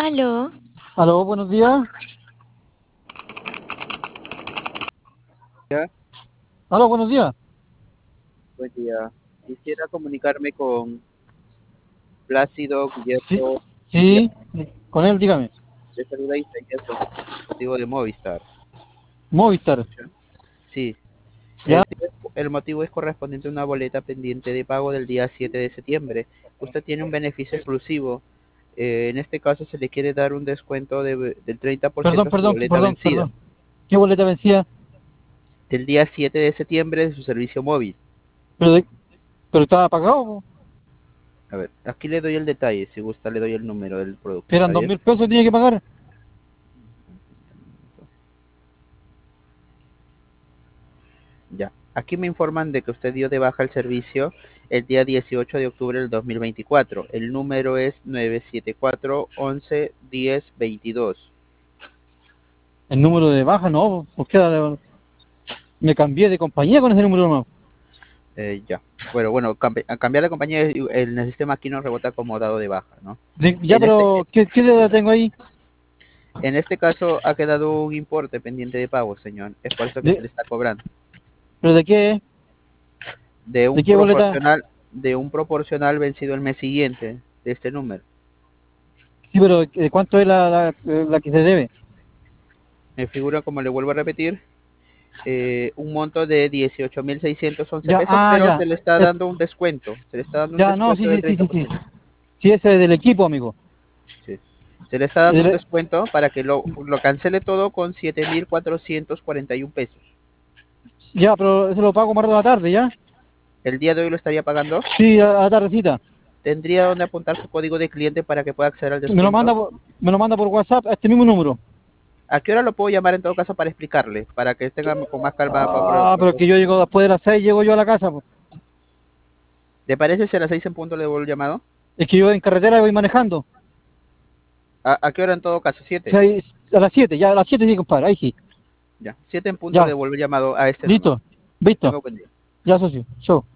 Aló, Aló, buenos días. Ya, Aló, buenos días. buen día. Quisiera comunicarme con Plácido Sí, Guillermo Díaz sí, con él, dígame. de Saluda Isaías con motivo de Movistar. Movistar. ¿Escucha? Sí, ¿Ya? el motivo es correspondiente a una boleta pendiente de pago del día 7 de septiembre. Usted tiene un beneficio exclusivo. En este caso se le quiere dar un descuento del Perdón, 30% a su perdón, boleta perdón, vencida perdón. ¿Qué boleta vencía? del día 7 de septiembre de su servicio móvil. Pero, pero estaba pagado, po. A ver, aquí le doy el detalle, si gusta le doy el número del producto, Eran ¿está dos bien? mil pesos, tenía que pagar. Ya. Aquí me informan de que usted dio de baja el servicio el día 18 de octubre del 2024. El número es 974 11 10 22. El número de baja, no, porque me cambié de compañía con ese número, no. Ya. Bueno, a cambiar de compañía, en el sistema aquí nos rebota como dado de baja, ¿no? Ya, En este, pero, ¿qué deuda tengo ahí? en este caso ha quedado un importe pendiente de pago, señor. Es por eso que se De, le está cobrando. ¿Pero de qué? De ¿De un qué boleta? proporcional, de un proporcional vencido el mes siguiente de este número. Sí, pero ¿de cuánto es la que se debe? Me figura, como le vuelvo a repetir, un monto de 18.611 Ya, pesos, pero ya. se le está Es- dando un descuento. Se le está dando un ya, no, sí, descuento del sí, sí, treinta sí, por sí. ciento Sí, ese es del equipo, amigo. Sí. Se le está dando un El- descuento para que lo cancele todo con 7.441 pesos. ya, pero eso lo pago más de la tarde, ¿ya? El día de hoy lo estaría pagando. Sí, a la tardecita. Tendría donde apuntar su código de cliente para que pueda acceder al Me lo manda descuento. me lo manda por WhatsApp a este mismo número. ¿A qué hora lo puedo llamar en todo caso para explicarle? Para que tenga con más calma. Pero que yo llego después de las 6, llego yo a la casa, po. ¿Le parece si a las 6 en punto le devuelvo el llamado? Es que yo en carretera voy manejando. ¿A qué hora en todo caso? O 7. sea, a las 7, ya a las 7 sí, compadre, ahí sí. Ya. 7 en punto le Ya, devuelvo el llamado a este número. listo, visto. Tengo buen día. Ya, socio, chao.